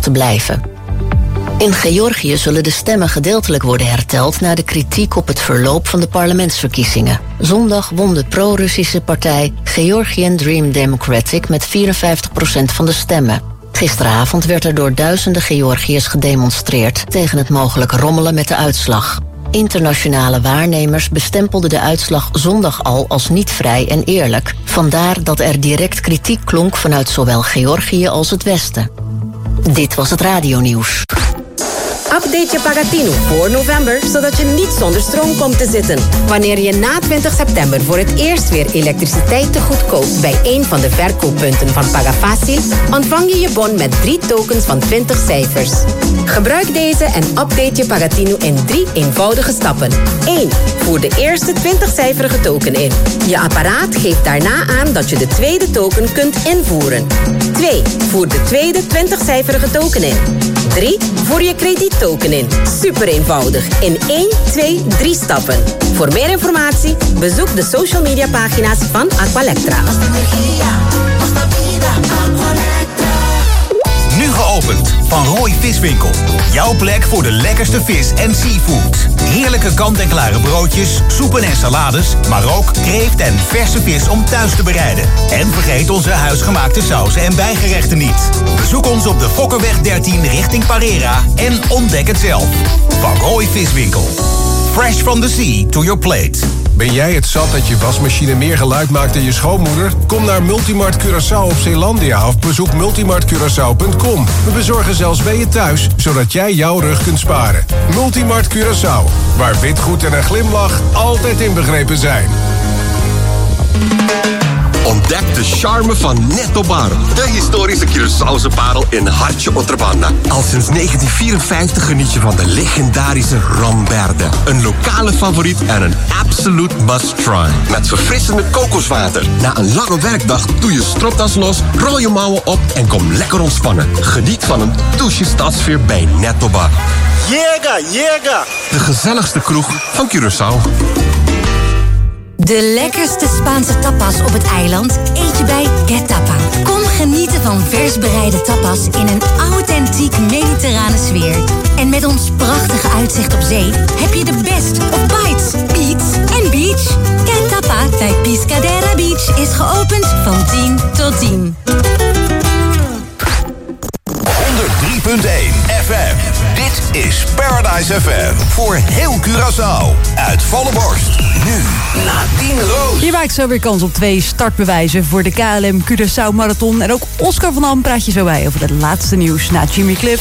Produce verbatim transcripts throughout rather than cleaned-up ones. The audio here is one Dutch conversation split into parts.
te blijven. In Georgië zullen de stemmen gedeeltelijk worden herteld na de kritiek op het verloop van de parlementsverkiezingen. Zondag won de pro-Russische partij Georgian Dream Democratic met vierenvijftig procent van de stemmen. Gisteravond werd er door duizenden Georgiërs gedemonstreerd tegen het mogelijk rommelen met de uitslag. Internationale waarnemers bestempelden de uitslag zondag al als niet vrij en eerlijk. Vandaar dat er direct kritiek klonk vanuit zowel Georgië als het Westen. Dit was het radionieuws. Update je Pagatino voor november, zodat je niet zonder stroom komt te zitten. Wanneer je na twintig september voor het eerst weer elektriciteit te goed koopt bij een van de verkooppunten van Pagafacil, ontvang je je bon met drie tokens van twintig cijfers. Gebruik deze en update je Pagatino in drie eenvoudige stappen. één. Voer de eerste twintig-cijferige token in. Je apparaat geeft daarna aan dat je de tweede token kunt invoeren. twee. Voer de tweede twintig-cijferige token in. drie. Voer je krediettoken in. Super eenvoudig. In één, twee, drie stappen. Voor meer informatie, bezoek de social media pagina's van Aqualectra. Nu geopend van Roy Viswinkel. Jouw plek voor de lekkerste vis en seafood. Heerlijke kant-en-klare broodjes, soepen en salades, maar ook kreeft en verse vis om thuis te bereiden. En vergeet onze huisgemaakte sauzen en bijgerechten niet. Bezoek ons op de Fokkerweg dertien richting Parera en ontdek het zelf. Van Roy Viswinkel. Fresh from the sea to your plate. Ben jij het zat dat je wasmachine meer geluid maakt dan je schoonmoeder? Kom naar Multimart Curaçao op Zeelandia of bezoek multimart curaçao punt com. We bezorgen zelfs bij je thuis, zodat jij jouw rug kunt sparen. Multimart Curaçao, waar witgoed en een glimlach altijd inbegrepen zijn. Ontdek de charme van Netto Bar. De historische Curaçaose parel in Hartje Otrabanda. Al sinds negentien vierenvijftig geniet je van de legendarische Romberde. Een lokale favoriet en een absolute must-try. Met verfrissende kokoswater. Na een lange werkdag doe je stropdas los, rol je mouwen op en kom lekker ontspannen. Geniet van een douche stadsfeer bij Netto Bar. Llega, llega! De gezelligste kroeg van Curaçao. De lekkerste Spaanse tapas op het eiland eet je bij Get Tapa. Kom genieten van vers bereide tapas in een authentiek mediterrane sfeer. En met ons prachtige uitzicht op zee heb je de best of bites, beats en beach. Get Tapa bij Piscadera Beach is geopend van tien tot tien. honderd drie punt één F M. Dit is Paradise F M. Voor heel Curaçao. Uit volle borst. Nu Nadine Roos. Hier maakt zo weer kans op twee startbewijzen voor de K L M Curaçao Marathon. En ook Oscar van Ham praat je zo bij over het laatste nieuws na Jimmy Cliff.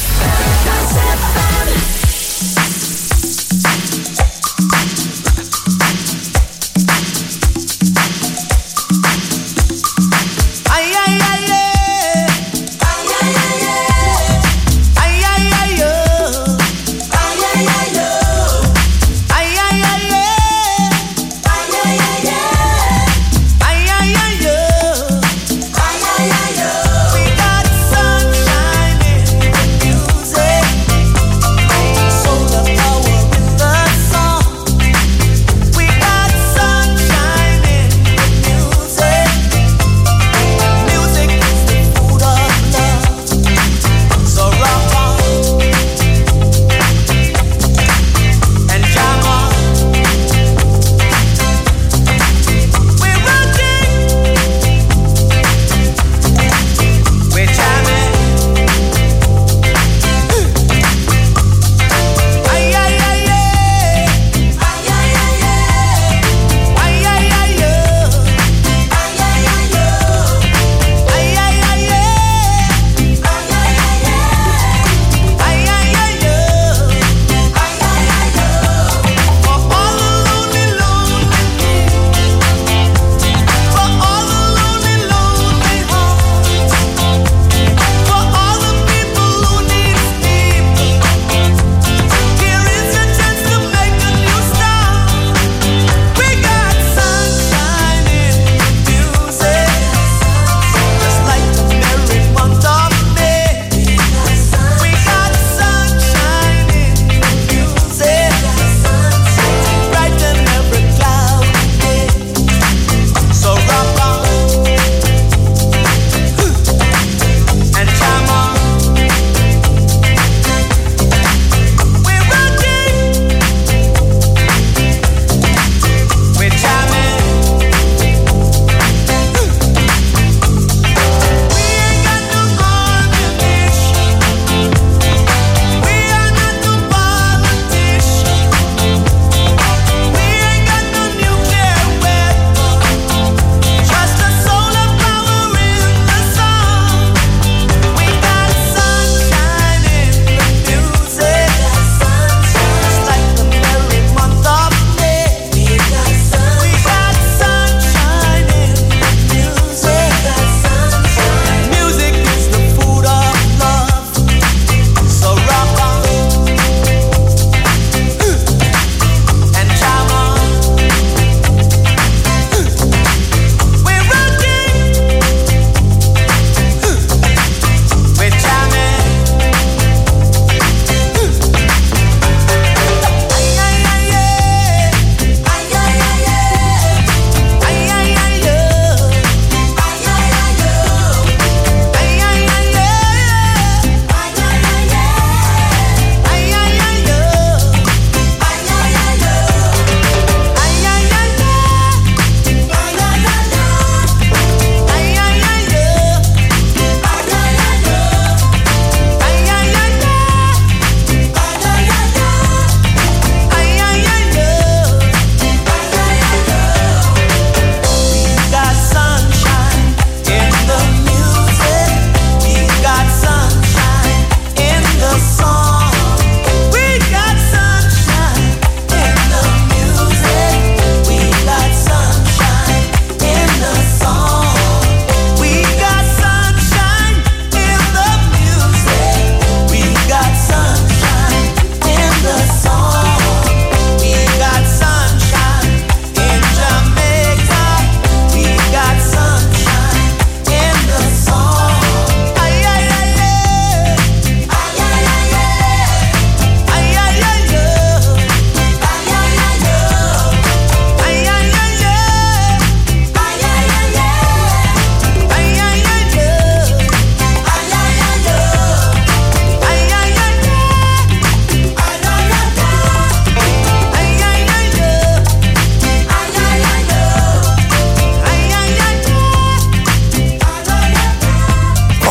Say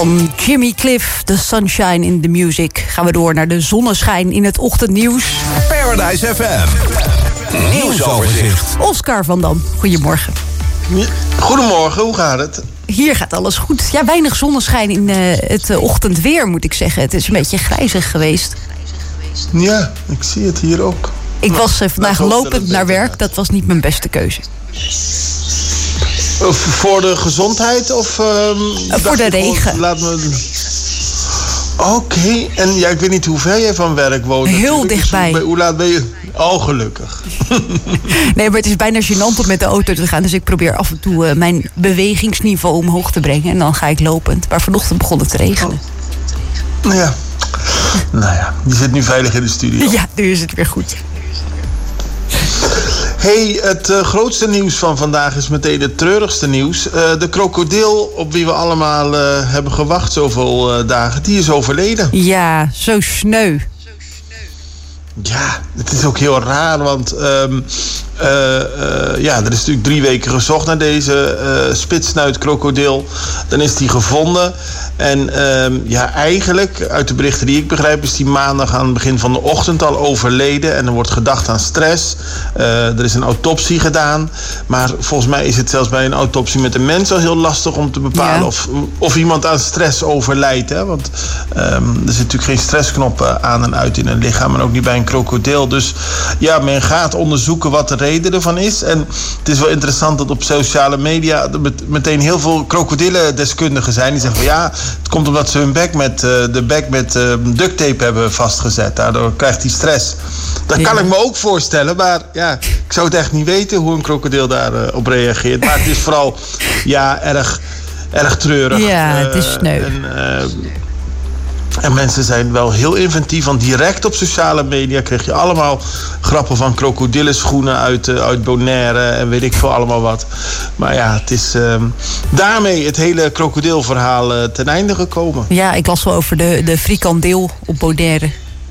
Van Jimmy Cliff, The Sunshine in the Music. Gaan we door naar de zonneschijn in het ochtendnieuws. Paradise F M. Nieuwsoverzicht. Oscar van Dam, goedemorgen. Goedemorgen, hoe gaat het? Hier gaat alles goed. Ja, weinig zonneschijn in uh, het uh, ochtendweer, moet ik zeggen. Het is een beetje grijzig geweest. Ja, ik zie het hier ook. Ik was uh, vandaag lopend naar werk. Dat was niet mijn beste keuze. Of voor de gezondheid? Of, uh, uh, voor de regen. Gewoon, laat me... Oké, okay. En ja, ik weet niet hoe ver jij van werk woont. Heel natuurlijk. dichtbij. Dus hoe, hoe laat ben je? Oh, gelukkig. Nee, maar het is bijna gênant om met de auto te gaan. Dus ik probeer af en toe uh, mijn bewegingsniveau omhoog te brengen. En dan ga ik lopend. Maar vanochtend begon het te regenen. Oh. Ja. Nou ja, je zit nu veilig in de studio. Ja, nu is het weer goed. Hey, het uh, grootste nieuws van vandaag is meteen het treurigste nieuws. Uh, de krokodil op wie we allemaal uh, hebben gewacht zoveel uh, dagen, die is overleden. Ja, zo sneu. Ja, het is ook heel raar, want um, uh, uh, ja, er is natuurlijk drie weken gezocht naar deze uh, spitsnuitkrokodil. Dan is die gevonden. En um, ja, eigenlijk, uit de berichten die ik begrijp, is die maandag aan het begin van de ochtend al overleden. En er wordt gedacht aan stress. Uh, er is een autopsie gedaan. Maar volgens mij is het zelfs bij een autopsie met een mens al heel lastig om te bepalen ja. of, of iemand aan stress overlijdt. Hè? Want um, er zit natuurlijk geen stressknop aan en uit in een lichaam. En ook niet bij een krokodil. Dus ja, men gaat onderzoeken wat de reden ervan is. En het is wel interessant dat op sociale media er meteen heel veel krokodillendeskundigen zijn. Die zeggen van ja, het komt omdat ze hun bek met, uh, de bek met uh, duct tape hebben vastgezet. Daardoor krijgt hij stress. Dat ja. kan ik me ook voorstellen. Maar ja, ik zou het echt niet weten hoe een krokodil daarop uh, op reageert. Maar het is vooral ja, erg, erg treurig. Ja, het is sneu. Uh, en, uh, En mensen zijn wel heel inventief, want direct op sociale media kreeg je allemaal grappen van krokodillenschoenen uit, uh, uit Bonaire en weet ik veel allemaal wat. Maar ja, het is uh, daarmee het hele krokodilverhaal uh, ten einde gekomen. Ja, ik las wel over de, de frikandeel op Bonaire.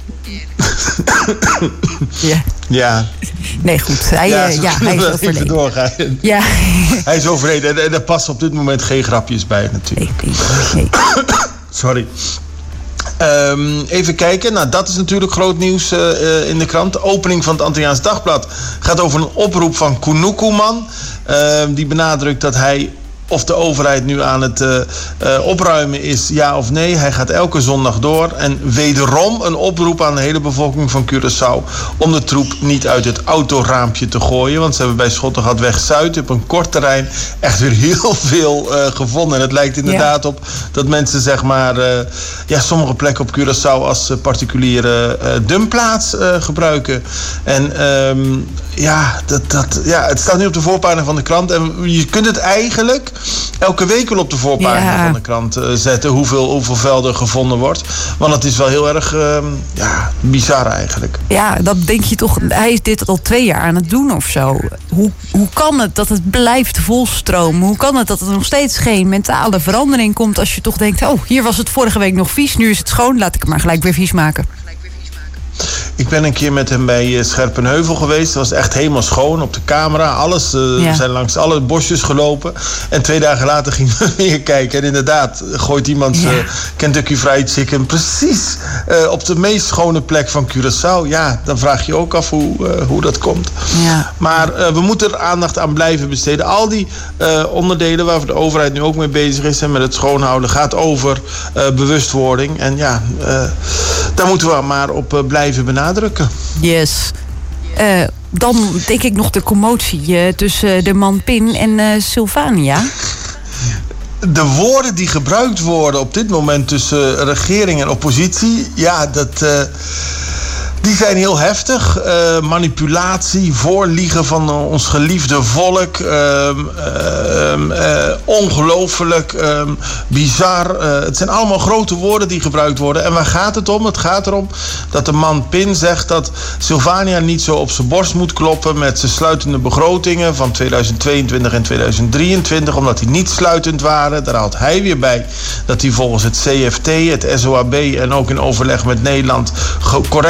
ja. Ja. Nee, goed. Hij, ja, uh, ja, hij is overleden. Doorgaan. Ja. Hij is overleden en er passen op dit moment geen grapjes bij natuurlijk. Nee, nee. Sorry. Um, even kijken, nou dat is natuurlijk groot nieuws uh, uh, in de krant. De opening van het Antilliaans Dagblad gaat over een oproep van Kunukuman. Uh, die benadrukt dat hij of de overheid nu aan het uh, uh, opruimen is, ja of nee. Hij gaat elke zondag door. En wederom een oproep aan de hele bevolking van Curaçao om de troep niet uit het autoraampje te gooien. Want ze hebben bij Schottegatweg Zuid op een kort terrein echt weer heel veel uh, gevonden. En het lijkt inderdaad ja. op dat mensen zeg maar uh, ja, sommige plekken op Curaçao als uh, particuliere uh, dumpplaats uh, gebruiken. En um, ja, dat, dat, ja, het staat nu op de voorpagina van de krant. En je kunt het eigenlijk elke week wel op de voorpagina ja. van de krant uh, zetten hoeveel, hoeveel velden gevonden wordt. Want het is wel heel erg uh, ja, bizar eigenlijk. Ja, dat denk je toch. Hij is dit al twee jaar aan het doen of zo. Hoe, hoe kan het dat het blijft volstromen? Hoe kan het dat er nog steeds geen mentale verandering komt als je toch denkt, oh, hier was het vorige week nog vies, nu is het schoon, laat ik het maar gelijk weer vies maken. Ik ben een keer met hem bij Scherpenheuvel geweest. Dat was echt helemaal schoon op de camera. Alles, uh, ja. We zijn langs alle bosjes gelopen. En twee dagen later gingen we weer kijken. En inderdaad, gooit iemand ja. uh, Kentucky Fried Chicken precies uh, op de meest schone plek van Curaçao. Ja, dan vraag je ook af hoe, uh, hoe dat komt. Ja. Maar uh, we moeten er aandacht aan blijven besteden. Al die uh, onderdelen waar de overheid nu ook mee bezig is en met het schoonhouden gaat over uh, bewustwording. En ja, uh, daar moeten we maar op uh, blijven benadrukken. Yes. Uh, dan denk ik nog de commotie uh, tussen de man Pin en uh, Sylvania. De woorden die gebruikt worden op dit moment tussen regering en oppositie, ja, dat... Uh, Die zijn heel heftig. Uh, manipulatie, voorliegen van uh, ons geliefde volk. Uh, uh, uh, ongelooflijk, uh, bizar. Uh, het zijn allemaal grote woorden die gebruikt worden. En waar gaat het om? Het gaat erom dat de man Pin zegt dat Sylvania niet zo op zijn borst moet kloppen met zijn sluitende begrotingen van tweeduizend tweeëntwintig en tweeduizend drieëntwintig, omdat die niet sluitend waren. Daar haalt hij weer bij dat hij volgens het C F T, het S O A B en ook in overleg met Nederland correct gehandeld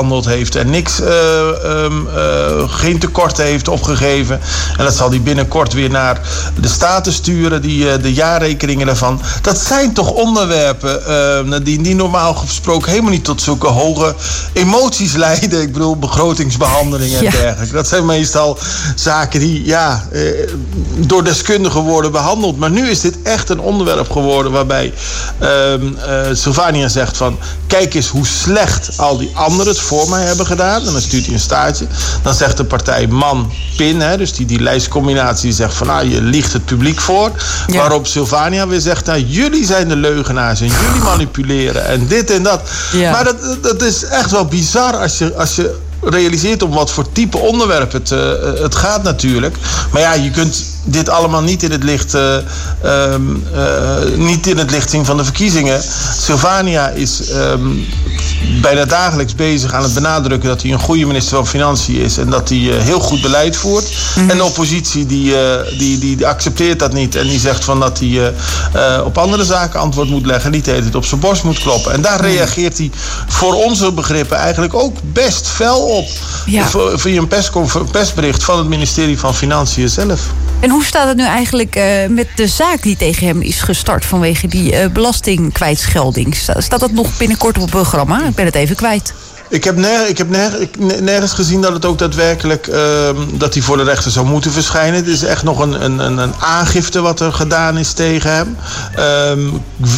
behandeld heeft en niks, uh, um, uh, geen tekorten heeft opgegeven. En dat zal hij binnenkort weer naar de Staten sturen, die, uh, de jaarrekeningen daarvan. Dat zijn toch onderwerpen uh, die, die normaal gesproken helemaal niet tot zulke hoge emoties leiden. Ik bedoel, begrotingsbehandelingen en ja. dergelijke. Dat zijn meestal zaken die ja, uh, door deskundigen worden behandeld. Maar nu is dit echt een onderwerp geworden waarbij uh, uh, Sylvania zegt van, kijk eens hoe slecht al die anderen het voor mij hebben gedaan. En dan stuurt hij een staartje. Dan zegt de partij man, pin, hè, dus die, die lijstcombinatie, die zegt van, nou, je liegt het publiek voor. Ja. Waarop Sylvania weer zegt, nou, jullie zijn de leugenaars en jullie manipuleren en dit en dat. Ja. Maar dat, dat is echt wel bizar als je, als je realiseert om wat voor type onderwerp het, uh, het gaat natuurlijk. Maar ja, je kunt dit allemaal niet in het licht, uh, um, uh, niet in het licht zien van de verkiezingen. Sylvania is um, bijna dagelijks bezig aan het benadrukken dat hij een goede minister van Financiën is en dat hij uh, heel goed beleid voert. Mm-hmm. En de oppositie die, uh, die, die, die accepteert dat niet en die zegt van dat hij uh, uh, op andere zaken antwoord moet leggen, niet de hele tijd op zijn borst moet kloppen. En daar mm-hmm. reageert hij voor onze begrippen eigenlijk ook best fel op. Ja. Via een persconfer- persbericht van het ministerie van Financiën zelf. En hoe staat het nu eigenlijk uh, met de zaak die tegen hem is gestart vanwege die uh, belastingkwijtschelding? Staat dat nog binnenkort op het programma? Ik ben het even kwijt. Ik heb, ner- ik heb ner- ik nergens gezien dat het ook daadwerkelijk uh, dat hij voor de rechter zou moeten verschijnen. Het is echt nog een, een, een aangifte wat er gedaan is tegen hem. Um,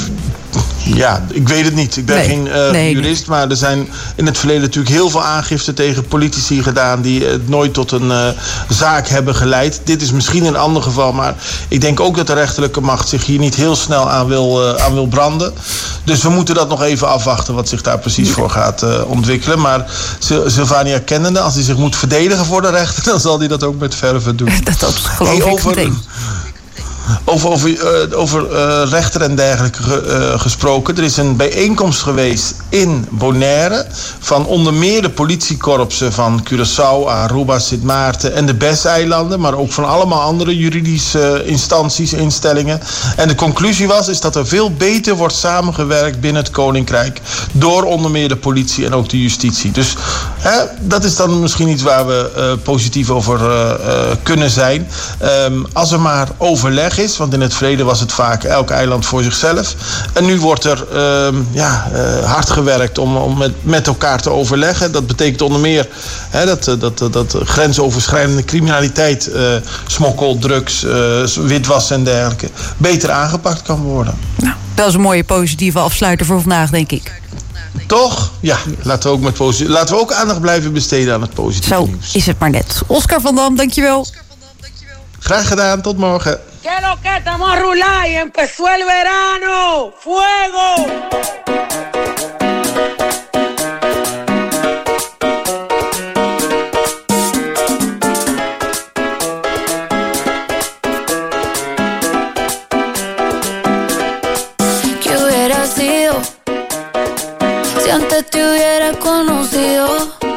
Ja, ik weet het niet. Ik ben nee, geen uh, nee, jurist, nee. Maar er zijn in het verleden natuurlijk heel veel aangiften tegen politici gedaan die het nooit tot een uh, zaak hebben geleid. Dit is misschien een ander geval, maar ik denk ook dat de rechterlijke macht zich hier niet heel snel aan wil, uh, aan wil branden. Dus we moeten dat nog even afwachten wat zich daar precies voor gaat uh, ontwikkelen. Maar Sylvania kennende, als hij zich moet verdedigen voor de rechter, dan zal hij dat ook met verve doen. Dat, dat geloof hey, ik over, meteen. Over, over, uh, over uh, rechter en dergelijke uh, gesproken. Er is een bijeenkomst geweest in Bonaire van onder meer de politiekorpsen van Curaçao, Aruba, Sint Maarten en de B E S-eilanden, maar ook van allemaal andere juridische uh, instanties, instellingen. En de conclusie was is dat er veel beter wordt samengewerkt binnen het Koninkrijk door onder meer de politie en ook de justitie. Dus hè, dat is dan misschien iets waar we uh, positief over uh, uh, kunnen zijn. Um, als er maar overleg is, want in het verleden was het vaak elk eiland voor zichzelf. En nu wordt er uh, ja, uh, hard gewerkt om, om met, met elkaar te overleggen. Dat betekent onder meer hè, dat, dat, dat, dat grensoverschrijdende criminaliteit, uh, smokkel, drugs, uh, witwas en dergelijke beter aangepakt kan worden. Nou, dat is een mooie positieve afsluiter voor vandaag, denk ik. Toch? Ja, laten we ook, met posi- laten we ook aandacht blijven besteden aan het positieve Zo nieuws. Is het maar net. Oscar van Dam, dankjewel. Graag gedaan, tot morgen. ¿Qué lo que estamos a rular y empezó el verano? ¡Fuego! ¿Qué hubiera sido si antes te hubiera conocido?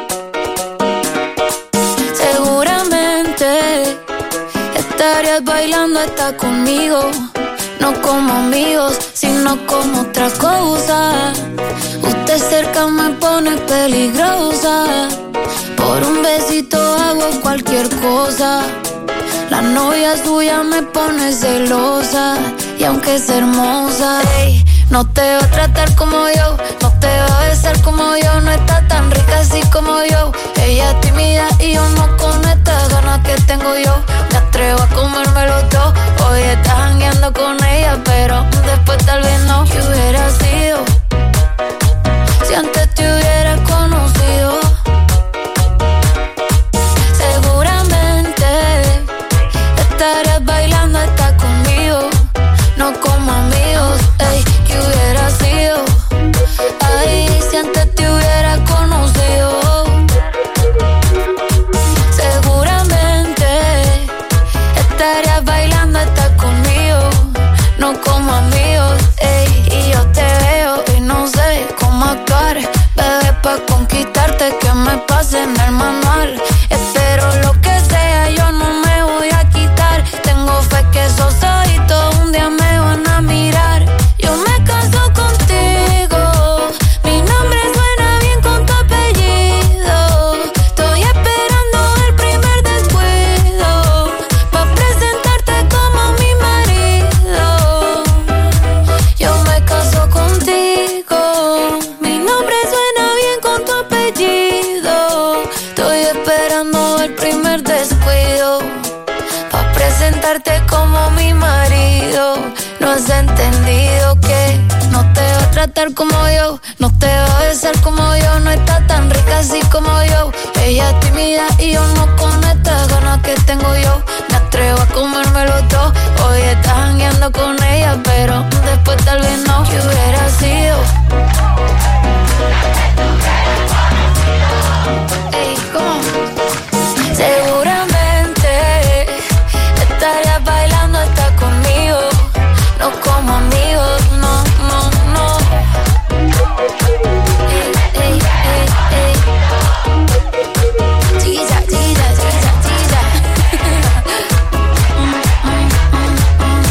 Estarías bailando hasta conmigo, no como amigos, sino como otra cosa. Usted cerca me pone peligrosa, por un besito hago cualquier cosa. La novia suya me pone celosa, y aunque es hermosa, ey, no te va a tratar como yo, no te va a besar como yo, no está tan rica así como yo. Ella es tímida y yo no con estas ganas que tengo yo. Me atrevo a comérmelo todo. Hoy estás jangueando con ella, pero después tal vez no. ¿Qué hubiera sido si antes te hubiera conocido? Seguramente estarías bailando hasta conmigo, no como amigos. Ey, ¿qué hubiera sido? Ay, si antes te hubiera conocido. Seguramente estarías bailando hasta conmigo, no como amigos. Ey, y yo te veo y no sé cómo actuar, bebé, pa' conquistarte que me pase en el manual. Espero lo que sea, yo no me voy a quitar. Tengo fe que esos ojitos un día me van a mirar. Yo me caso contigo, mi nombre suena bien con tu apellido. estar como yo, no te va a besar como yo, no está tan rica así como yo. Ella es tímida y yo no con estas ganas que tengo yo. Me atrevo a comérmelo todo. Hoy estás jangueando con ella, pero después tal vez no. ¿Qué hubiera sido? Ey, ¿cómo? Seguramente estarías bailando hasta conmigo. No como amigos, no, no, no. Ey, ey, ey, ey. Chiquilla, chiquilla, chiquilla, chiquilla. mm, mm, mm, mm.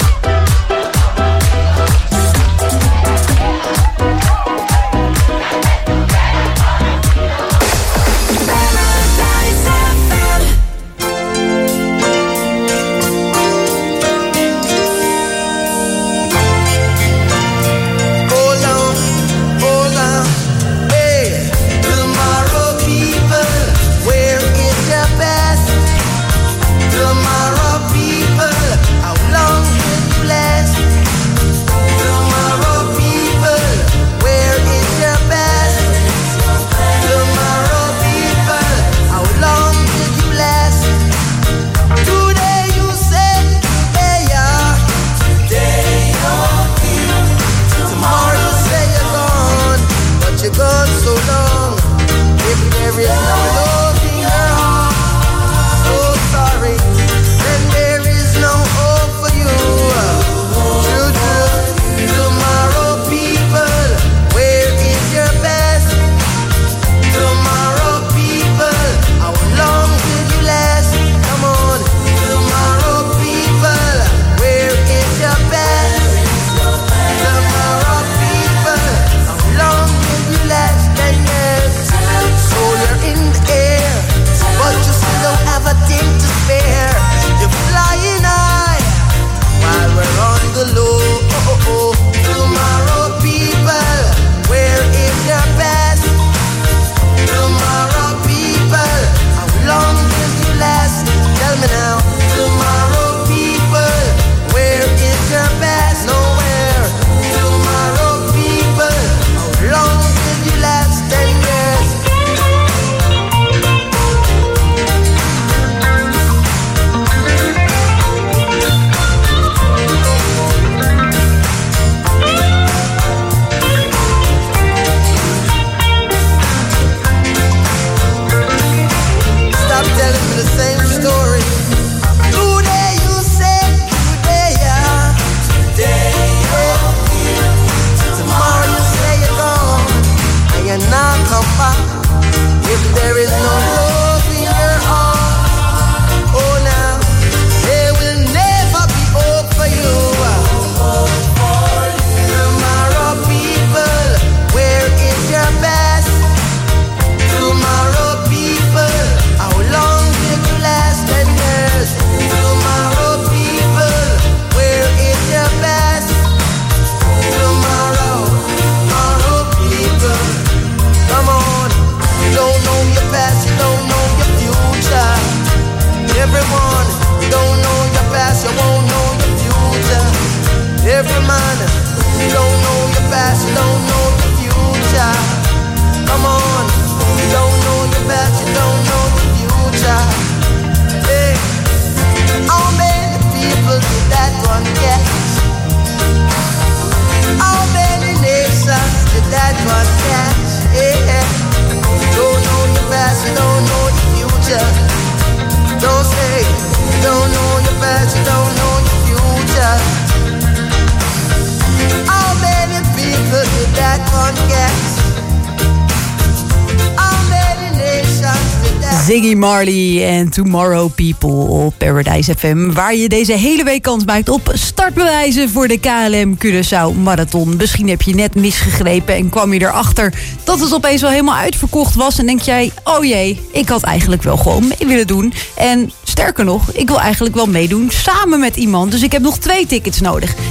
Ziggy Marley en Tomorrow People op Paradise F M. Waar je deze hele week kans maakt op startbewijzen voor de K L M Curaçao Marathon. Misschien heb je net misgegrepen en kwam je erachter dat het opeens wel helemaal uitverkocht was. En denk jij, oh jee, ik had eigenlijk wel gewoon mee willen doen. En sterker nog, ik wil eigenlijk wel meedoen samen met iemand. Dus ik heb nog twee tickets nodig. Nou,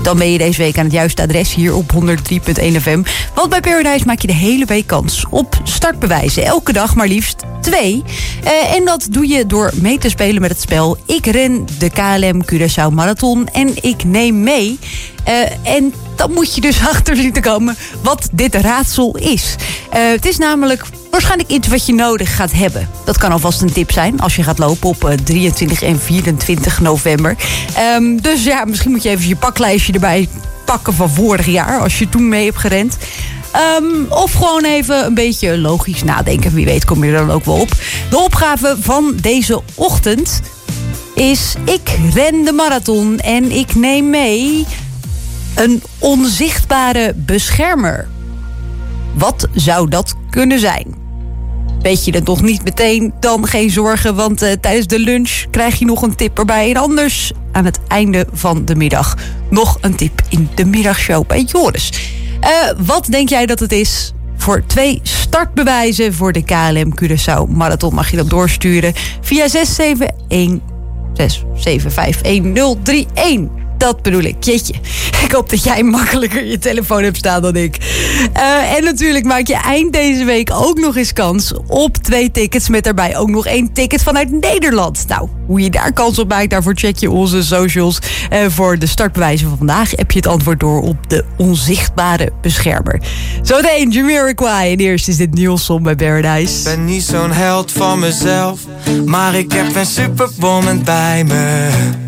Dan ben je deze week aan het juiste adres hier op honderd drie punt één F M. Want bij Paradise maak je de hele week kans op startbewijzen. Elke dag maar liefst twee. Uh, en dat doe je door mee te spelen met het spel Ik ren de K L M Curaçao Marathon en ik neem mee. Uh, en dan moet je dus achter zien te komen wat dit raadsel is. Uh, het is namelijk waarschijnlijk iets wat je nodig gaat hebben. Dat kan alvast een tip zijn als je gaat lopen op uh, drieëntwintig en vierentwintig november. Um, dus ja, misschien moet je even je paklijstje erbij pakken van vorig jaar, als je toen mee hebt gerend. Um, of gewoon even een beetje logisch nadenken. Wie weet kom je er dan ook wel op. De opgave van deze ochtend is: ik ren de marathon en ik neem mee een onzichtbare beschermer. Wat zou dat kunnen zijn? Weet je het nog niet meteen, dan geen zorgen, want uh, tijdens de lunch krijg je nog een tip erbij. En anders aan het einde van de middag nog een tip in de middagshow bij Joris. Uh, wat denk jij dat het is? Voor twee startbewijzen voor de K L M Curaçao Marathon mag je dat doorsturen via zes zeven een zes zeven vijf een nul drie een. Dat bedoel ik, jeetje. Ik hoop dat jij makkelijker je telefoon hebt staan dan ik. Uh, en natuurlijk maak je eind deze week ook nog eens kans op twee tickets. Met daarbij ook nog één ticket vanuit Nederland. Nou, hoe je daar kans op maakt, daarvoor check je onze socials. Uh, voor de startbewijzen van vandaag heb je het antwoord door op de onzichtbare beschermer. Zometeen Jamiroquai. En eerst is dit Nielsen bij Paradise. Ik ben niet zo'n held van mezelf, maar ik heb een superwoman bij me.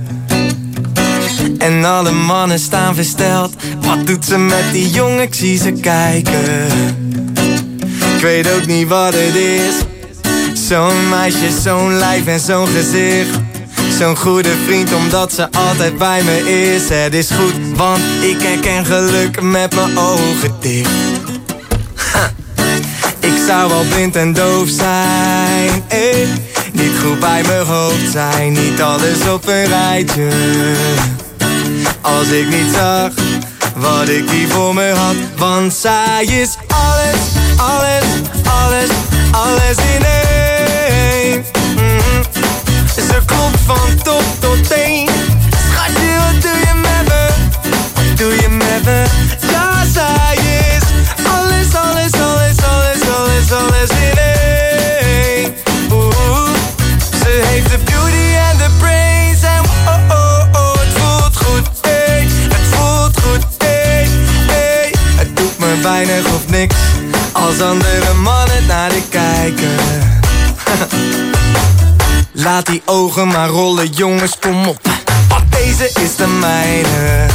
En alle mannen staan versteld. Wat doet ze met die jongen? Ik zie ze kijken. Ik weet ook niet wat het is. Zo'n meisje, zo'n lijf en zo'n gezicht. Zo'n goede vriend omdat ze altijd bij me is. Het is goed, want ik herken geluk met mijn ogen dicht. Ha. Ik zou wel blind en doof zijn, eh. Niet goed bij mijn hoofd zijn. Niet alles op een rijtje. Als ik niet zag wat ik hier voor me had. Want zij is alles, alles, alles, alles in één. Mm-hmm. Ze klopt van top tot teen. Schatje, wat doe je met me? Wat doe je met me? Ja, zij is alles, alles, alles, alles, alles, alles in één. Oeh, ze heeft de beauty en de brains en oh, oh, oh, het voelt goed. Weinig of niks, als andere mannen naar je kijken. Laat die ogen maar rollen, jongens, kom op. Want deze is de mijne.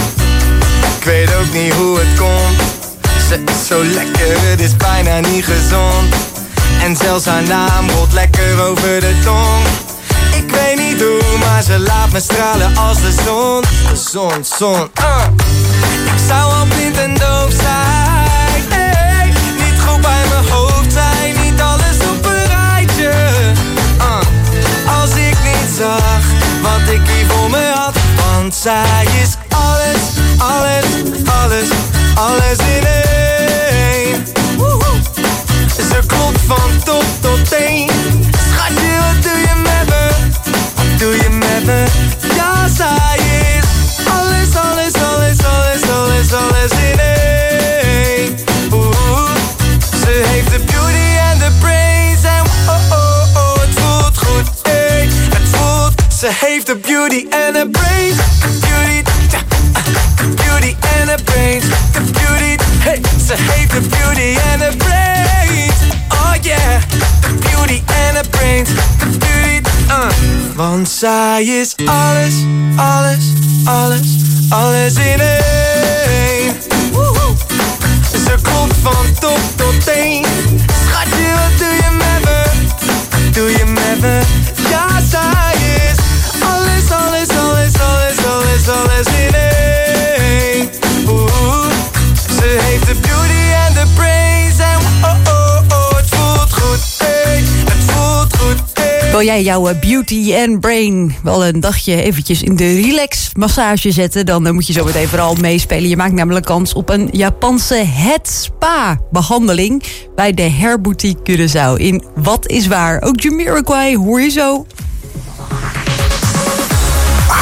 Ik weet ook niet hoe het komt. Ze is zo lekker, het is bijna niet gezond. En zelfs haar naam rolt lekker over de tong. Ik weet niet hoe, maar ze laat me stralen als de zon. De zon, zon, uh. Ik zou al blind en doof zijn, hey. Niet goed bij mijn hoofd zijn. Niet alles op een rijtje, uh. Als ik niet zag wat ik hier voor me had. Want zij is alles, alles, alles, alles in één. Woehoe. Ze klopt van top tot teen. Schatje, wat doe je met me? Wat doe je met me? Ja, zij is alles, alles, alles, alles, alles, alles in één. Oeh, ze heeft de beauty en de brains en oh, oh, oh, het voelt goed, hey. Het voelt, ze heeft de beauty en de brains. The beauty, the beauty en de brains. The beauty, hey. Ze heeft de beauty en de brains. Oh yeah, the beauty en de brains. The beauty, uh. Want zij is alles, alles, alles, alles in één. Woehoe. Ze klopt van top tot teen. Schatje, wat doe je met me? Wat doe je met me? Ja, zij is alles, alles, alles, alles, alles, alles in één. Oeh, ze heeft de beauty en de brains en oh, oh, oh, het voelt goed, hey. Het voelt goed, hey. Wil jij jouw beauty en brain wel een dagje eventjes in de relax massage zetten? Dan moet je zo meteen vooral meespelen. Je maakt namelijk kans op een Japanse het spa behandeling bij de Hair Boutique Curaçao in Wat is Waar. Ook Jamiroquai hoor je zo.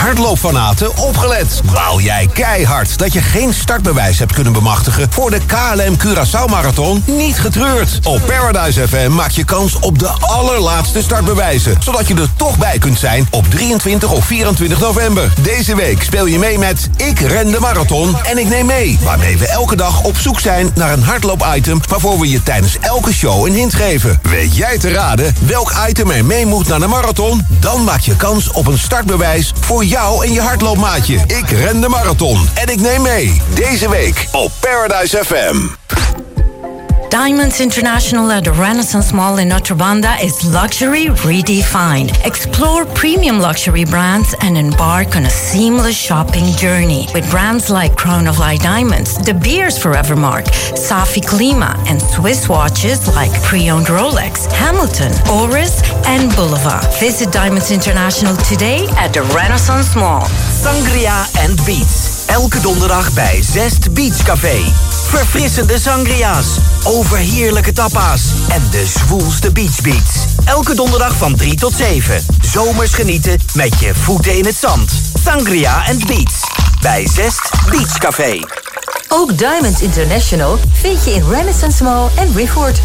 Hardloopfanaten opgelet. Wou jij keihard dat je geen startbewijs hebt kunnen bemachtigen voor de K L M Curaçao Marathon? Niet getreurd. Op Paradise F M maak je kans op de allerlaatste startbewijzen, zodat je er toch bij kunt zijn op drieëntwintig of vierentwintig november. Deze week speel je mee met Ik ren de marathon en ik neem mee, waarmee we elke dag op zoek zijn naar een hardloop-item waarvoor we je tijdens elke show een hint geven. Weet jij te raden welk item er mee moet naar de marathon? Dan maak je kans op een startbewijs voor jou en je hardloopmaatje. Ik ren de marathon en ik neem mee. Deze week op Paradise F M. Diamonds International at the Renaissance Mall in Notre Banda is luxury redefined. Explore premium luxury brands and embark on a seamless shopping journey with brands like Crown of Light Diamonds, De Beers Forevermark, Safi Klima, and Swiss watches like pre-owned Rolex, Hamilton, Oris, and Boulevard. Visit Diamonds International today at the Renaissance Mall. Sangria and Beats. Elke donderdag bij Zest Beach Café. Verfrissende sangria's, overheerlijke tapa's en de zwoelste beachbeats. Elke donderdag van drie tot zeven. Zomers genieten met je voeten in het zand. Sangria and Beats bij Zest Beach Café. Ook Diamonds International vind je in Renaissance Mall en Rifford.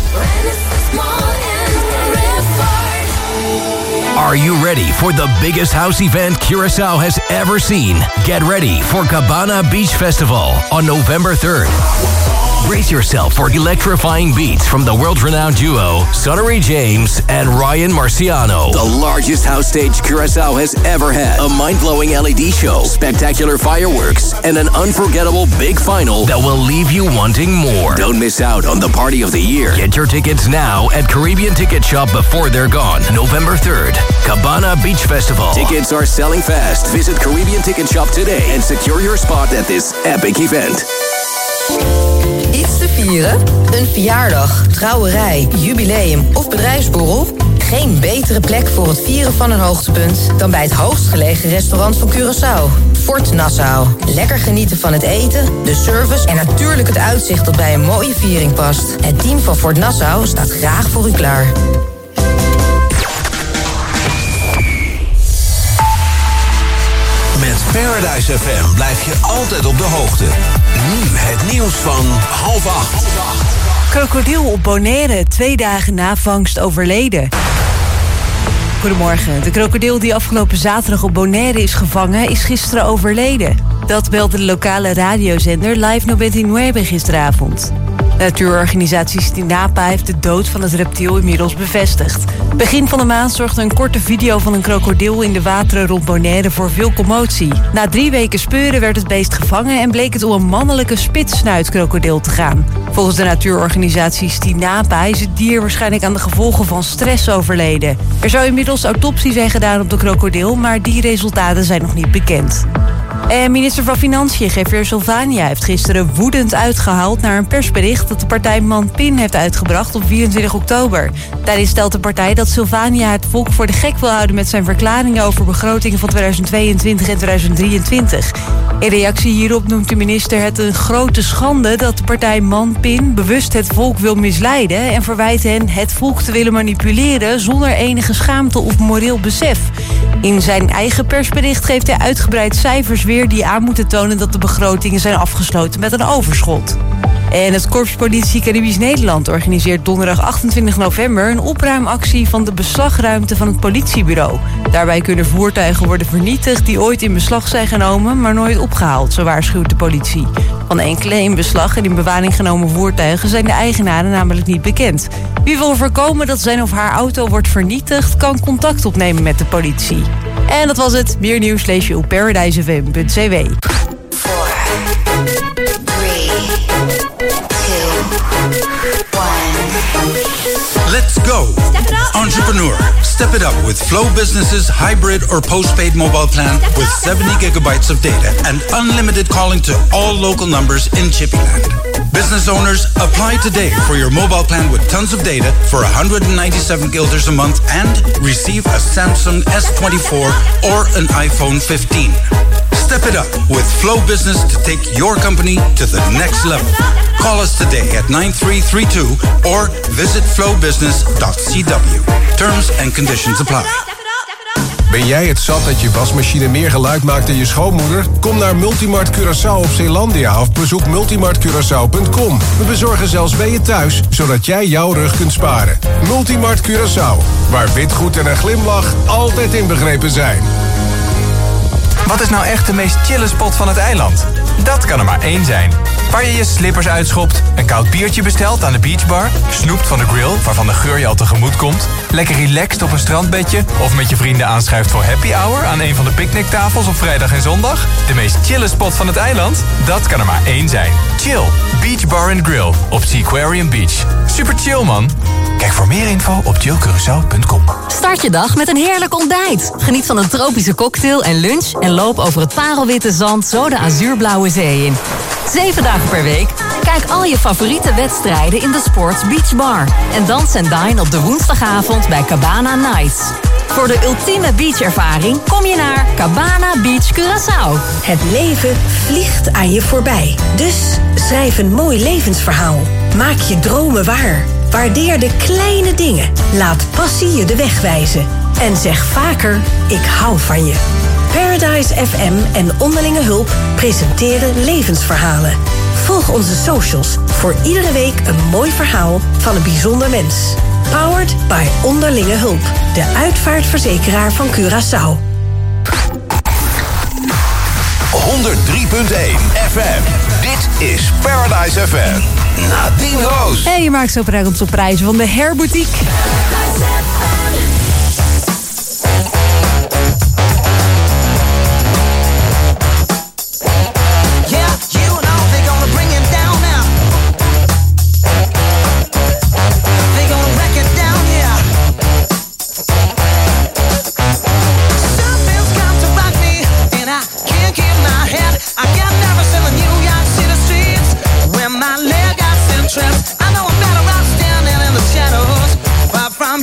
Are you ready for the biggest house event Curaçao has ever seen? Get ready for Cabana Beach Festival on November third. Brace yourself for electrifying beats from the world-renowned duo Sonnery James and Ryan Marciano. The largest house stage Curaçao has ever had. A mind-blowing L E D show, spectacular fireworks, and an unforgettable big final that will leave you wanting more. Don't miss out on the party of the year. Get your tickets now at Caribbean Ticket Shop before they're gone. November third, Cabana Beach Festival. Tickets are selling fast. Visit Caribbean Ticket Shop today and secure your spot at this epic event. Iets te vieren? Een verjaardag, trouwerij, jubileum of bedrijfsborrel? Geen betere plek voor het vieren van een hoogtepunt dan bij het hoogst gelegen restaurant van Curaçao. Fort Nassau. Lekker genieten van het eten, de service en natuurlijk het uitzicht dat bij een mooie viering past. Het team van Fort Nassau staat graag voor u klaar. Met Paradise F M blijf je altijd op de hoogte. Nu het nieuws van half acht. Krokodil op Bonaire, twee dagen na vangst overleden. Goedemorgen. De krokodil die afgelopen zaterdag op Bonaire is gevangen, is gisteren overleden. Dat meldde de lokale radiozender Live noventa gisteravond. De natuurorganisatie Stinapa heeft de dood van het reptiel inmiddels bevestigd. Begin van de maand zorgde een korte video van een krokodil in de wateren rond Bonaire voor veel commotie. Na drie weken speuren werd het beest gevangen en bleek het om een mannelijke spitssnuitkrokodil te gaan. Volgens de natuurorganisatie Stinapa is het dier waarschijnlijk aan de gevolgen van stress overleden. Er zou inmiddels autopsie zijn gedaan op de krokodil, maar die resultaten zijn nog niet bekend. En minister van Financiën, Javier Solvania, heeft gisteren woedend uitgehaald naar een persbericht dat de partij Manpin heeft uitgebracht op vierentwintig oktober. Daarin stelt de partij dat Solvania het volk voor de gek wil houden met zijn verklaringen over begrotingen van tweeduizend tweeëntwintig en tweeduizend drieëntwintig. In reactie hierop noemt de minister het een grote schande dat de partij Manpin bewust het volk wil misleiden en verwijt hen het volk te willen manipuleren zonder enige schaamte of moreel besef. In zijn eigen persbericht geeft hij uitgebreid cijfers weer die aan moeten tonen dat de begrotingen zijn afgesloten met een overschot. En het Korps Politie Caribisch Nederland organiseert donderdag achtentwintig november een opruimactie van de beslagruimte van het politiebureau. Daarbij kunnen voertuigen worden vernietigd die ooit in beslag zijn genomen, maar nooit opgehaald, zo waarschuwt de politie. Van enkele in beslag en in bewaring genomen voertuigen zijn de eigenaren namelijk niet bekend. Wie wil voorkomen dat zijn of haar auto wordt vernietigd, kan contact opnemen met de politie. En dat was het. Meer nieuws lees je op paradise f m punt c w. Let's go! Entrepreneur, step it up with Flow Business's hybrid or postpaid mobile plan with seventy gigabytes of data and unlimited calling to all local numbers in Chippyland. Business owners, apply today for your mobile plan with tons of data for one hundred ninety-seven guilders a month and receive a Samsung S twenty-four or an iPhone fifteen. Step it up with Flow Business to take your company to the next level. Call us today at nine three three two or visit flow business dot c w. Terms and conditions apply. Ben jij het zat dat je wasmachine meer geluid maakt dan je schoonmoeder? Kom naar Multimart Curaçao op Zeelandia of bezoek multimart curaçao punt com. We bezorgen zelfs bij je thuis, zodat jij jouw rug kunt sparen. Multimart Curaçao, waar witgoed en een glimlach altijd inbegrepen zijn. Wat is nou echt de meest chille spot van het eiland? Dat kan er maar één zijn. Waar je je slippers uitschopt, een koud biertje bestelt aan de beachbar, snoept van de grill waarvan de geur je al tegemoet komt, lekker relaxed op een strandbedje of met je vrienden aanschuift voor happy hour aan een van de picknicktafels op vrijdag en zondag? De meest chille spot van het eiland? Dat kan er maar één zijn. Chill, Beach Bar and Grill op Seaquarium Beach. Super chill, man. Kijk voor meer info op chill curaçao punt com. Start je dag met een heerlijk ontbijt. Geniet van een tropische cocktail en lunch en loop over het parelwitte zand zo de azuurblauwe zee in. Zeven dagen per week. Kijk al je favoriete wedstrijden in de Sports Beach Bar. En dans en dine op de woensdagavond bij Cabana Nights. Voor de ultieme beachervaring kom je naar Cabana Beach Curaçao. Het leven vliegt aan je voorbij. Dus schrijf een mooi levensverhaal. Maak je dromen waar. Waardeer de kleine dingen. Laat passie je de weg wijzen. En zeg vaker, ik hou van je. Paradise F M en Onderlinge Hulp presenteren levensverhalen. Volg onze socials voor iedere week een mooi verhaal van een bijzonder mens. Powered by Onderlinge Hulp, de uitvaartverzekeraar van Curaçao. honderd drie punt één F M. Dit is Paradise F M. Nadine Roos. En je maakt zo ons op prijzen van de Hair Boutique. I know I'm better off standing in the shadows, far from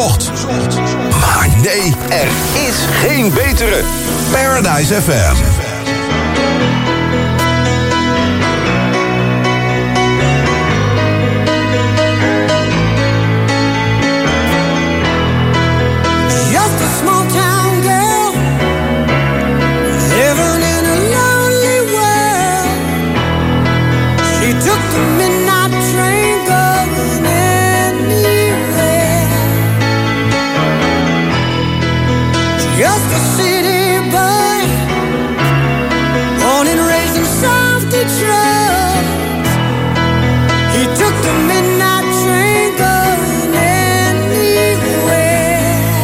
gezocht. Maar nee, er is geen betere. Paradise F M. Just a city boy, born and raised in South Detroit. He took the midnight train going anywhere.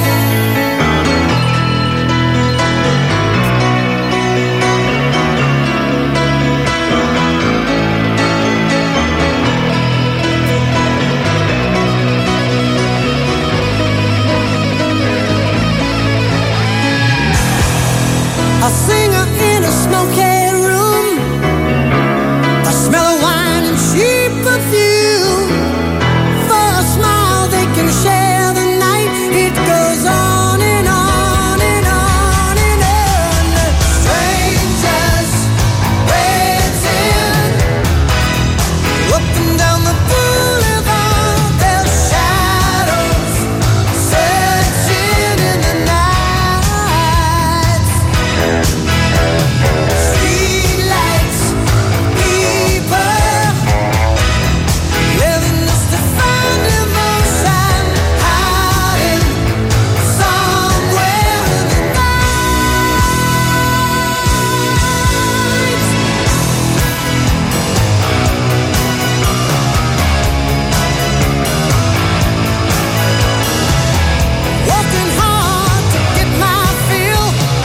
A singer in a smoky room, the smell of wine and cheap perfume. For a smile they can share the night. It goes on and on and on and on. Strangers waiting up and down the boulevard, their shadows searching in the night. Streetlights, people living just to find emotion, hiding somewhere in the working hard to get my fill.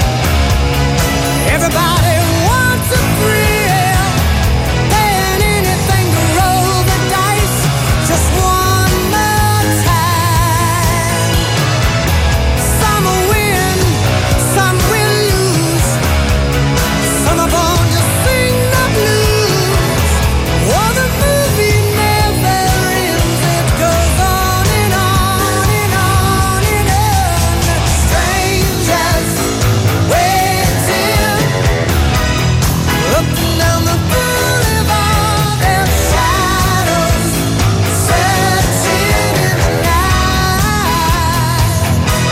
Everybody wants a thrill, paying anything to roll the dice just one more time. Some will win, some will lose. Some are born to sing the blues. Oh, the movie never ends. It goes on and on and on and on. Strangers waiting up and down the boulevard, their shadows searching in the night.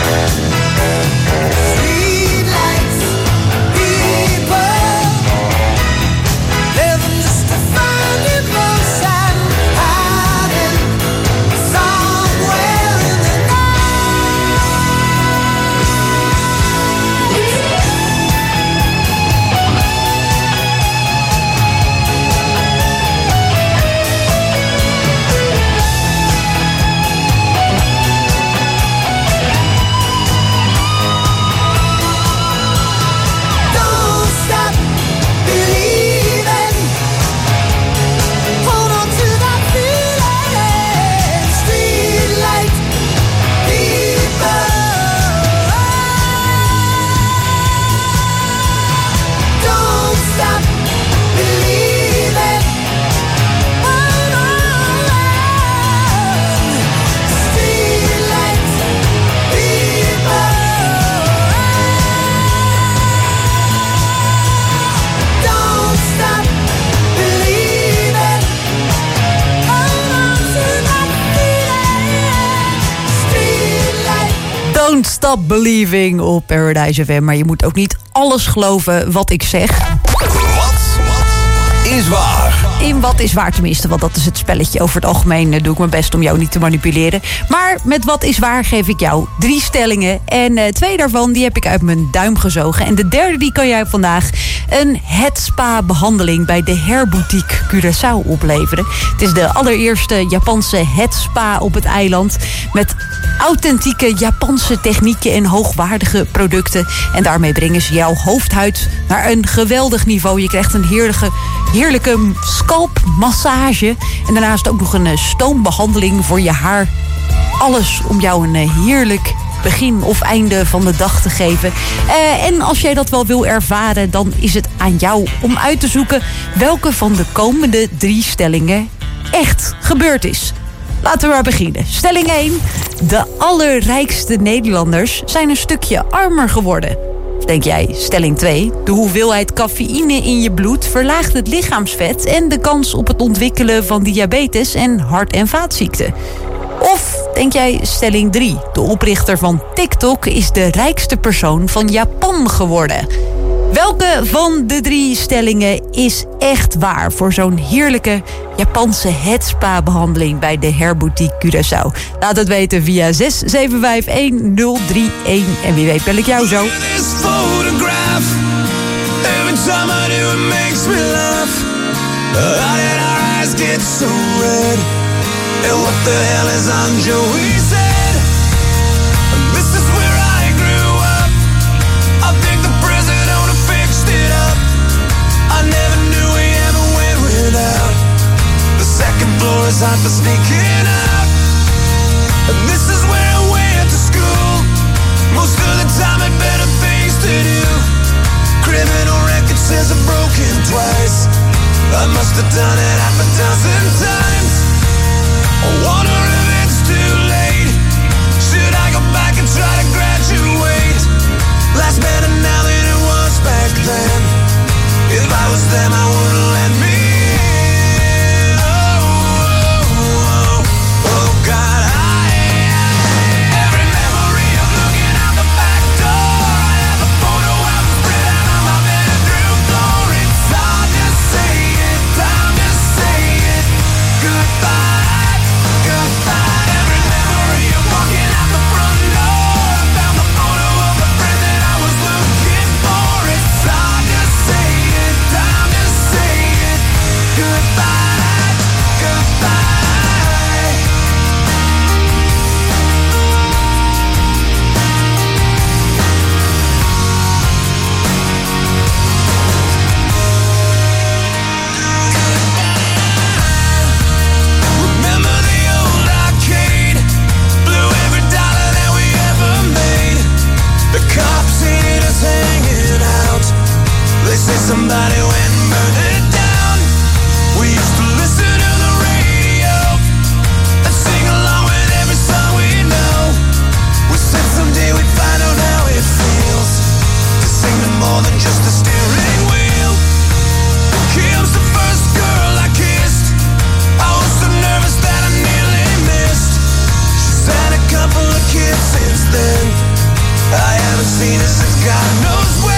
Streetlights, people living just to find emotion, hiding somewhere in the Don't stop believing. Hold on to that feeling. Streetlight people. Don't stop believing. Hold on. Streetlight people. Don't stop believing. Hold on to that feeling. Streetlight. Don't Stop Believing op Paradise F M. Maar je moet ook niet alles geloven wat ik zeg. Is waar. In Wat is Waar tenminste, want dat is het spelletje. Over het algemeen eh, doe ik mijn best om jou niet te manipuleren. Maar met Wat is Waar geef ik jou drie stellingen. En eh, twee daarvan die heb ik uit mijn duim gezogen. En de derde die kan jij vandaag een het spa behandeling bij de Hairboutique Curaçao opleveren. Het is de allereerste Japanse het spa op het eiland. Met authentieke Japanse technieken en hoogwaardige producten. En daarmee brengen ze jouw hoofdhuid naar een geweldig niveau. Je krijgt een heerlijke, heerlijke scalpmassage. En daarnaast ook nog een eh, stoombehandeling voor je haar. Alles om jou een eh, heerlijk begin of einde van de dag te geven. Uh, en als jij dat wel wil ervaren, dan is het aan jou om uit te zoeken welke van de komende drie stellingen echt gebeurd is. Laten we maar beginnen. Stelling één. De allerrijkste Nederlanders zijn een stukje armer geworden. Denk jij, stelling twee. De hoeveelheid cafeïne in je bloed verlaagt het lichaamsvet en de kans op het ontwikkelen van diabetes en hart- en vaatziekten. Of denk jij, stelling drie. De oprichter van TikTok is de rijkste persoon van Japan geworden. Welke van de drie stellingen is echt waar voor zo'n heerlijke Japanse headspa-behandeling bij de Hairboutique Curaçao? Laat het weten via zes zeven vijf een nul drie een en wie weet bel ik jou zo. Floor is hot for sneaking out, and this is where I went to school. Most of the time had better things to do. Criminal record says I'm broken twice. I must have done it half a dozen times. I wonder if it's too late. Should I go back and try to graduate? Life's better now than it was back then. If I was them, I wouldn't let me. Somebody went and burned it down. We used to listen to the radio and sing along with every song we know. We said someday we'd find out how it feels to sing to more than just a steering wheel. Kim's the first girl I kissed. I was so nervous that I nearly missed. She's had a couple of kids since then. I haven't seen her since God knows when.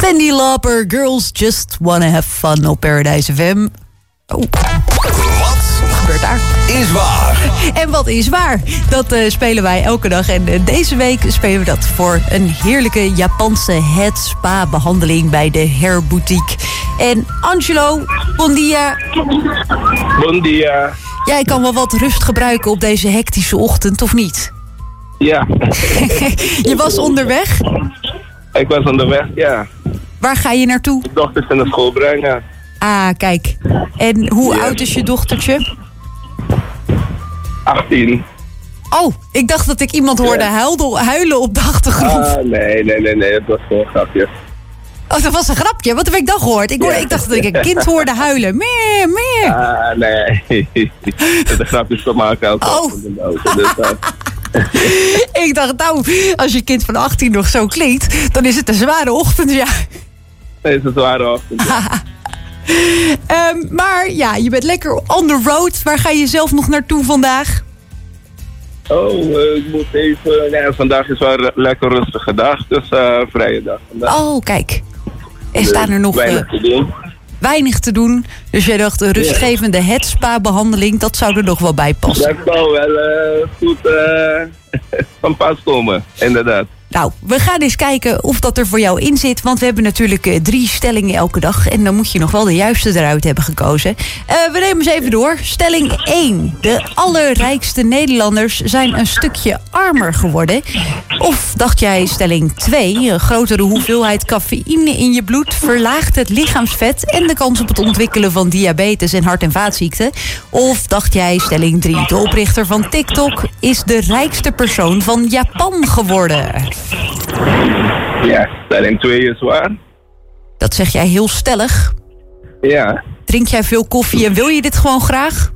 Cyndi Lauper, Girls Just Wanna Have Fun op Paradise F M. Oh. Wat gebeurt daar? Is waar. En wat is waar? Dat uh, spelen wij elke dag. En uh, deze week spelen we dat voor een heerlijke Japanse head spa behandeling bij de Hair Boutique. En Angelo, bon dia. Bon dia. Jij kan wel wat rust gebruiken op deze hectische ochtend, of niet? Ja. Je was onderweg? Ik was onderweg, ja. Waar ga je naartoe? De dochters naar school brengen. Ah, kijk. En hoe Ja. oud is je dochtertje? achttien. Oh, ik dacht dat ik iemand hoorde Ja. huilde, huilen op de achtergrond. Ah, nee, nee, nee, nee, dat was gewoon een grapje. Oh, dat was een grapje. Wat heb ik dan gehoord? Ik, hoorde, Ja. ik dacht dat ik een kind hoorde huilen. Meer, meer. Ah, nee. Dat is een grapje te maken elke Oh. ochtend in de auto. Dus, uh, Ik dacht, nou, als je kind van achttien nog zo klinkt, dan is het een zware ochtend, ja. nee, het is een zware ochtend. ja. Ehm, maar ja, je bent lekker on the road. Waar ga je zelf nog naartoe vandaag? Oh, uh, ik moet even... Nee, vandaag is wel een lekker rustige dag, dus uh, vrije dag vandaag. Oh, kijk. Er staan er nog Weinig uh, te doen. weinig te doen. Dus jij dacht, een rustgevende head spa behandeling, dat zou er nog wel bij passen. Dat zou wel uh, goed uh, van pas komen, inderdaad. Nou, we gaan eens kijken of dat er voor jou in zit. Want we hebben natuurlijk uh, drie stellingen elke dag. En dan moet je nog wel de juiste eruit hebben gekozen. Uh, we nemen eens even door. Stelling één. De allerrijkste Nederlanders zijn een stukje armer geworden. Of dacht jij stelling twee. Een grotere hoeveelheid cafeïne in je bloed verlaagt het lichaamsvet en de kans op het ontwikkelen van diabetes en hart- en vaatziekten. Of dacht jij stelling drie. De oprichter van TikTok is de rijkste persoon van Japan geworden. Ja, stelling twee is waar. Dat zeg jij heel stellig. Ja. Drink jij veel koffie en wil je dit gewoon graag?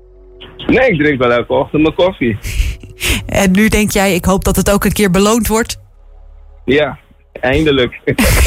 Nee, ik drink wel elke ochtend mijn koffie. En nu denk jij, ik hoop dat het ook een keer beloond wordt. Ja, eindelijk.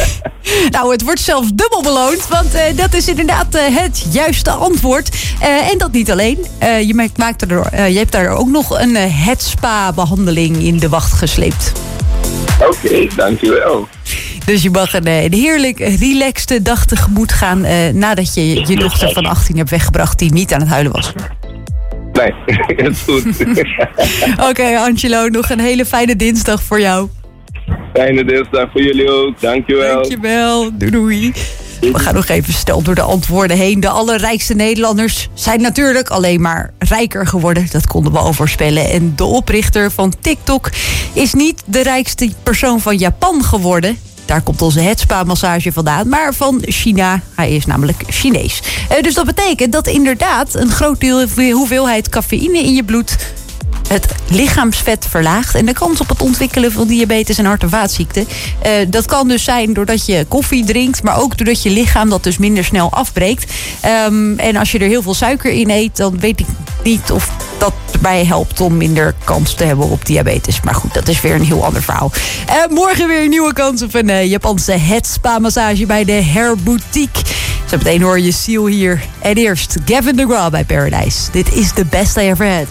Nou, het wordt zelfs dubbel beloond, want uh, dat is inderdaad uh, het juiste antwoord. Uh, en dat niet alleen. Uh, je, maakt, maakt er, uh, je hebt daar ook nog een uh, head spa behandeling in de wacht gesleept. Oké, okay, dankjewel. Dus je mag een, een heerlijk relaxte dag tegemoet gaan uh, nadat je je dochter van achttien hebt weggebracht die niet aan het huilen was. Nee, dat is goed. Oké, okay, Angelo, nog een hele fijne dinsdag voor jou. Fijne dinsdag voor jullie ook, dankjewel. Dankjewel, doei doei. We gaan nog even snel door de antwoorden heen. De allerrijkste Nederlanders zijn natuurlijk alleen maar rijker geworden. Dat konden we al voorspellen. En de oprichter van TikTok is niet de rijkste persoon van Japan geworden. Daar komt onze head spa massage vandaan. Maar van China. Hij is namelijk Chinees. Uh, dus dat betekent dat inderdaad een grote hoeveelheid cafeïne in je bloed het lichaamsvet verlaagt en de kans op het ontwikkelen van diabetes en hart- en vaatziekten. Uh, dat kan dus zijn doordat je koffie drinkt, maar ook doordat je lichaam dat dus minder snel afbreekt. Um, en als je er heel veel suiker in eet, dan weet ik niet of dat erbij helpt om minder kans te hebben op diabetes. Maar goed, dat is weer een heel ander verhaal. Uh, morgen weer een nieuwe kans op een uh, Japanse head spa massage bij de Hair Boutique. Zo meteen hoor je Seal hier. En eerst Gavin DeGraw bij Paradise. Dit is the best I ever had.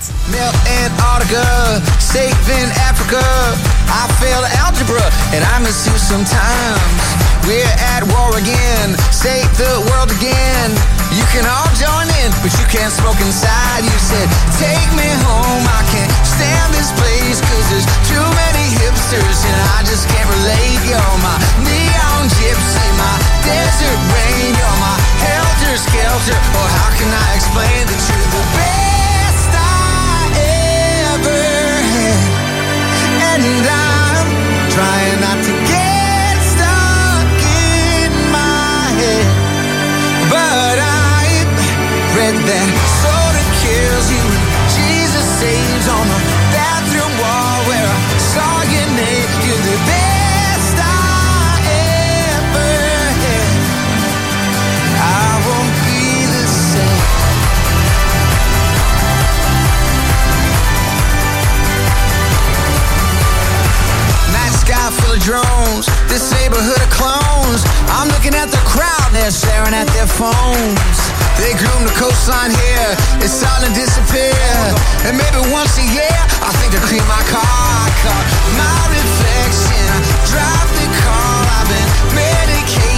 Antarctica, safe in Africa. I failed algebra and I miss you sometimes. We're at war again, save the world again. You can all join in, but you can't smoke inside. You said, take me home, I can't stand this place, cause there's too many hipsters and I just can't relate. You're my neon gypsy, my desert rain. You're my helter-skelter, or how can I explain that you're the best I ever had? And I'm trying not to get stuck in my head, but I've read that soda kills you and Jesus saves on the bathroom wall where I saw your name. You're the best I ever had. I won't be the same. Night sky full of drones, this neighborhood of clones. I'm looking at the crowd, they're staring at their phones. They groom the coastline here, it's starting to disappear. And maybe once a year, I think to clean my car. I caught my reflection, I drive the car, I've been medicated.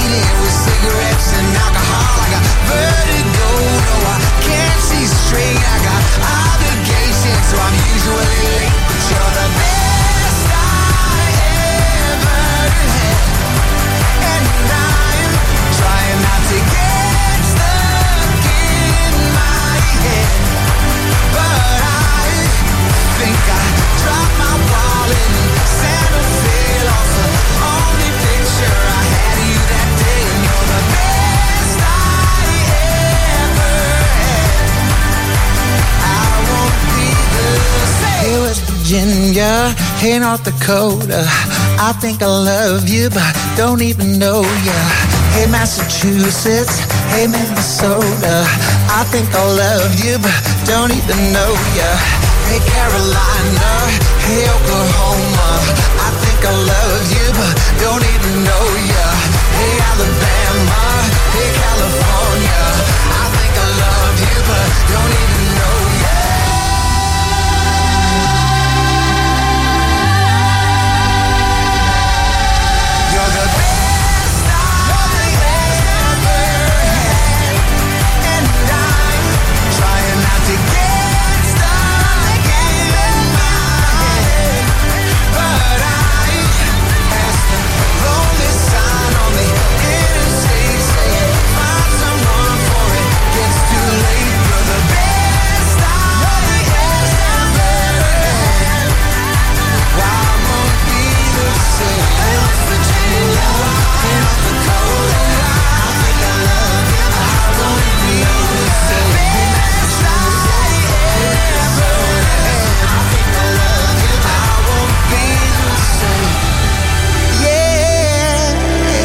ya. Hey, North Dakota, I think I love you, but don't even know ya. Hey, Massachusetts, hey, Minnesota, I think I love you, but don't even know ya. Hey, Carolina, hey, Oklahoma, I think I love you, but don't even know ya. Hey, Alabama, hey, California, I think I love you, but don't even know ya. You're the best I've ever had, and I'm trying not to get stuck in my head, but I asked the lonely sign on the interstate saying, find someone for it gets too late. You're the best I've ever had. Why won't be the same? West Virginia, North Dakota, I think I love you. I won't be the same. Best I've ever had. I think I love you. I won't be the same. Yeah,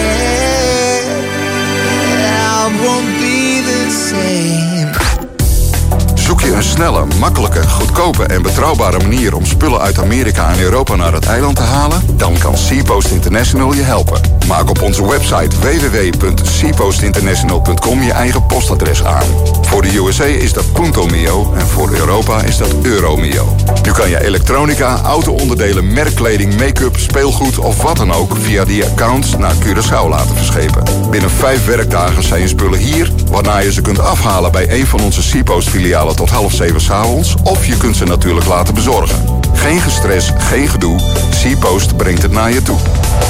I won't be the same. Zoek je een snelle, makkelijke, goedkope en betrouwbare manier om spullen uit Amerika en Europa naar het eiland te halen? Dan kan SeaPost International je helpen. Maak op onze website w w w punt seapost international punt com je eigen postadres aan. Voor de U S A is dat Punto Mio en voor Europa is dat Euromio. Nu kan je elektronica, auto-onderdelen, merkkleding, make-up, speelgoed of wat dan ook via die accounts naar Curaçao laten verschepen. Binnen vijf werkdagen zijn je spullen hier, waarna je ze kunt afhalen bij een van onze SeaPost filialen tot half zeven 's avonds, of je kunt ze natuurlijk laten bezorgen. Geen gestres, geen gedoe. SeaPost brengt het naar je toe.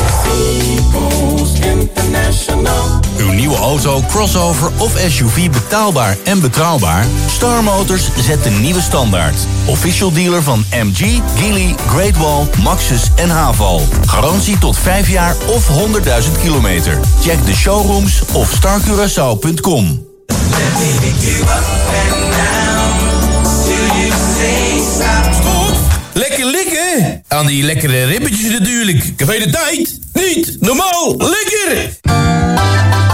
Uw nieuwe auto, crossover of S U V betaalbaar en betrouwbaar? Star Motors zet de nieuwe standaard. Official dealer van M G, Geely, Great Wall, Maxus en Haval. Garantie tot vijf jaar of honderdduizend kilometer. Check de showrooms of star curaçao punt com. Lekker likken! Aan die lekkere ribbetjes natuurlijk. Café de Tijd. Niet normaal lekker!